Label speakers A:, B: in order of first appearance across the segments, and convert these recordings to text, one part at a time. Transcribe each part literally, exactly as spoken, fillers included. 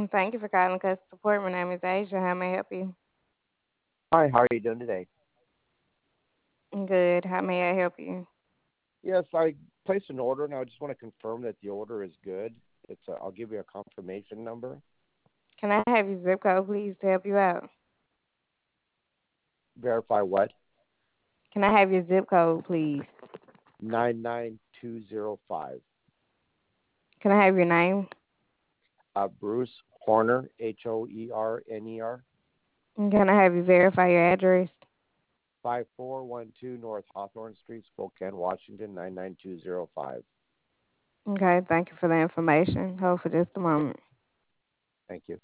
A: Thank you for calling customer support. My name is Asia. How may I help you?
B: Hi, how are you doing today?
A: Good. How may I help you?
B: Yes, I placed an order and I just want to confirm that the order is good. It's a, I'll give you a confirmation number.
A: Can I have your zip code, please, to help you out?
B: Verify what?
A: Can I have your zip code, please?
B: nine nine two zero five.
A: Can I have your name?
B: Uh, Bruce Horner, H O E R N E R,
A: And can I have you verify your address?
B: five four one two North Hawthorne Street, Spokane, Washington, nine nine two zero five.
A: Okay, thank you for the information. Hold for just a moment.
B: Thank you.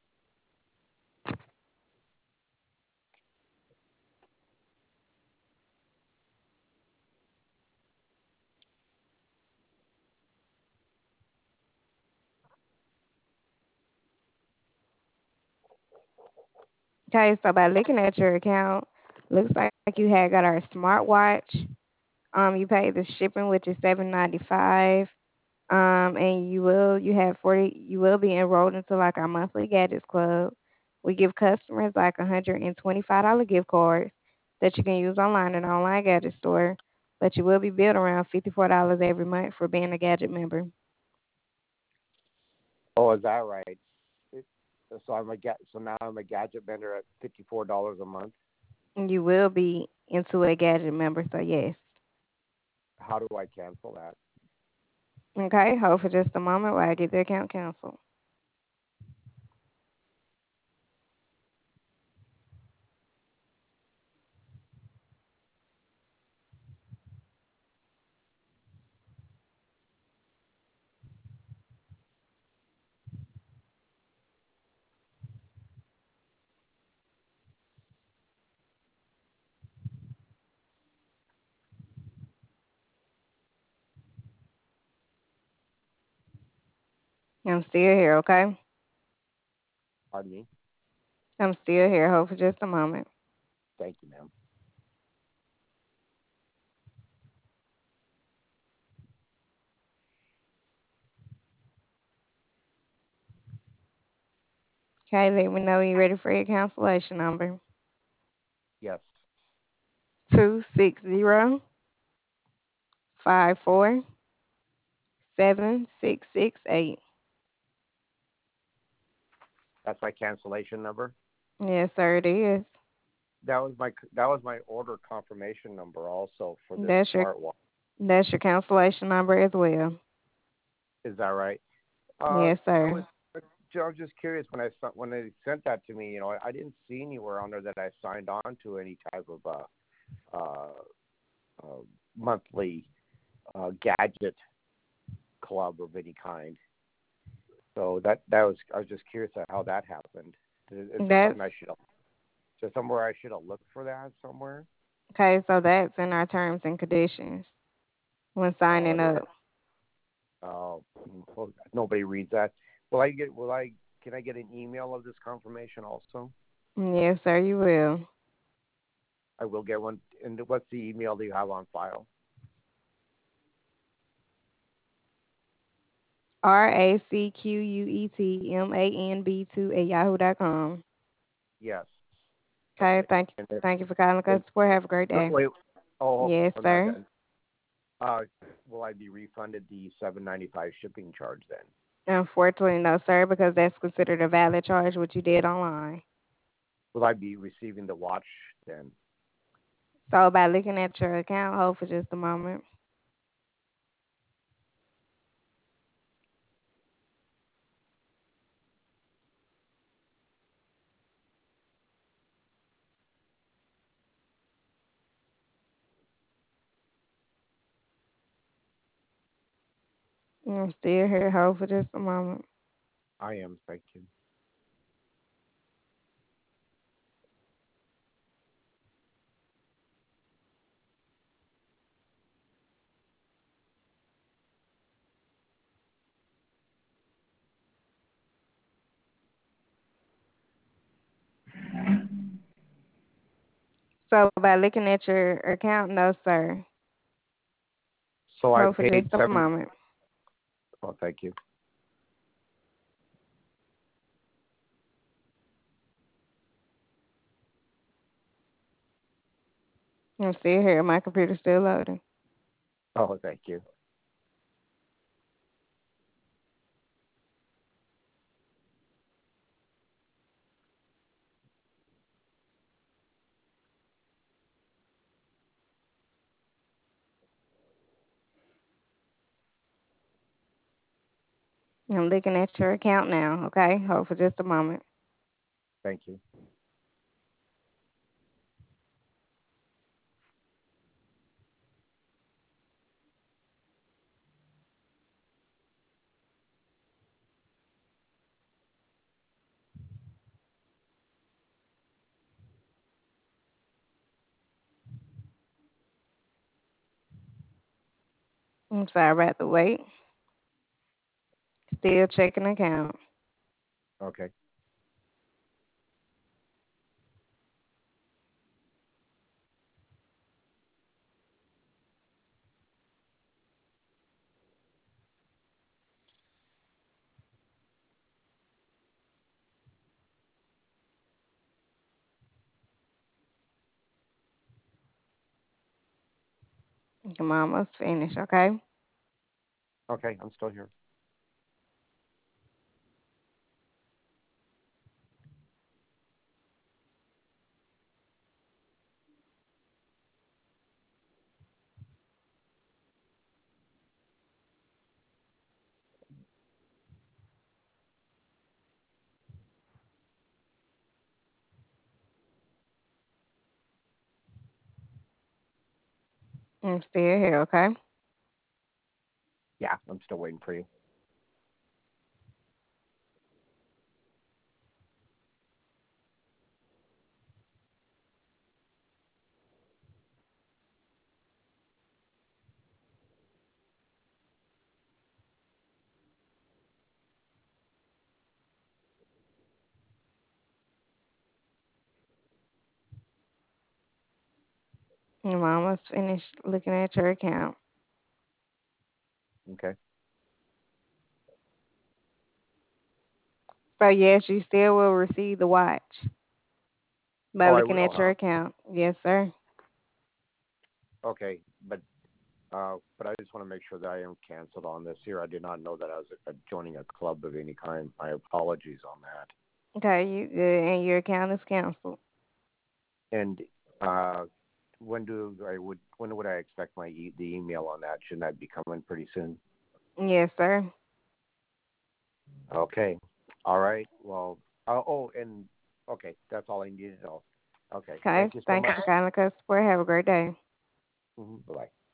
A: Okay, so by looking at your account, looks like you had got our smartwatch. Um, you paid the shipping, which is seven ninety five. Um, and you will you have forty you will be enrolled into like our monthly gadgets club. We give customers like a hundred and twenty five dollar gift cards that you can use online in our online gadget store. But you will be billed around fifty four dollars every month for being a gadget member.
B: Oh, is that right? It, so I'm a ga- so now I'm a gadget vendor at fifty four dollars a month.
A: And you will be into a gadget member, so yes.
B: How do I cancel that?
A: Okay, hold for just a moment while I get the account canceled. I'm still here, okay?
B: Pardon me.
A: I'm still here. Hold for just a moment.
B: Thank you, ma'am.
A: Okay, let me know when you're ready for your cancellation number.
B: Yes,
A: Two six zero five four seven six six eight.
B: that's my cancellation number.
A: Yes, sir, it is.
B: That was my that was my order confirmation number also for this
A: That's your
B: smartwatch.
A: that's your cancellation number as well.
B: Is that right? Uh,
A: Yes,
B: I
A: sir.
B: was I was just curious when I saw- when they sent that to me. You know, I, I didn't see anywhere on there that I signed on to any type of uh, uh, uh, monthly uh, gadget club of any kind. So that that was I was just curious at how that happened. Is, is there
A: That's
B: something I should have? Is there somewhere I should have looked for that somewhere?
A: okay, so that's in our terms and conditions when
B: Oh,
A: signing
B: it is.
A: up.
B: Oh, well, nobody reads that. Will I get? Will I? Can I get an email of this confirmation also?
A: Yes, sir, you will.
B: I will get one. And what's the email that you have on file?
A: R A C Q U E T M A N B two at yahoo dot com.
B: Yes.
A: Okay,
B: Okay.
A: thank
B: And it,
A: thank you for calling
B: it,
A: us support. Have a great
B: no,
A: day.
B: wait. Oh,
A: Yes,
B: I'm not
A: sir.
B: done. Uh, will I be refunded the seven ninety five shipping charge then?
A: Unfortunately, no, sir, because that's considered a valid charge what you did online.
B: Will I be receiving the watch then?
A: So by looking at your account, hold for just a moment. I'm still here. Hold for just a moment.
B: I am. Thank you.
A: So by looking at your account, no, sir.
B: So I
A: Hold for
B: paid
A: just a
B: seven.
A: moment.
B: Oh, thank you.
A: I'm still here. My computer's still loading.
B: Oh, thank you.
A: I'm looking at your account now. Okay, hold for just a moment.
B: Thank you.
A: I'm sorry about the wait. Still checking account.
B: Okay.
A: I'm almost finished. Okay.
B: Okay, I'm still here.
A: I'm still here. Okay.
B: Yeah, I'm still waiting for you.
A: I'm almost finished looking at your account.
B: Okay.
A: So yes, you still will receive the watch by
B: Oh, I
A: looking
B: will,
A: at your
B: huh?
A: account. Yes, sir.
B: Okay, but uh, but I just want to make sure that I am canceled on this here. I did not know that I was uh, joining a club of any kind. My apologies on that.
A: Okay, you good, and your account is canceled.
B: And uh, when do I would when would I expect my e- the email on that? Shouldn't that be coming pretty soon?
A: Yes, sir.
B: Okay. All right. Well. Uh, oh, and okay, that's all I needed to know. Okay.
A: Okay.
B: Thank you so
A: Thank you
B: much.
A: for calling the customer support. Have a great day.
B: Mm-hmm. Bye.